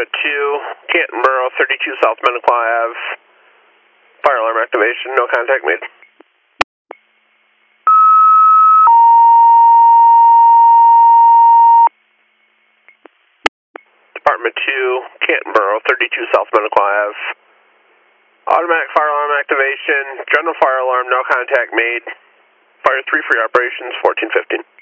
Department 2, Canton Borough, 32 South Mennequa Ave. Fire alarm activation, no contact made. Department 2, Canton Borough, 32 South Mennequa Ave. Automatic fire alarm activation, general fire alarm, no contact made. Fire 3 free operations, 1415.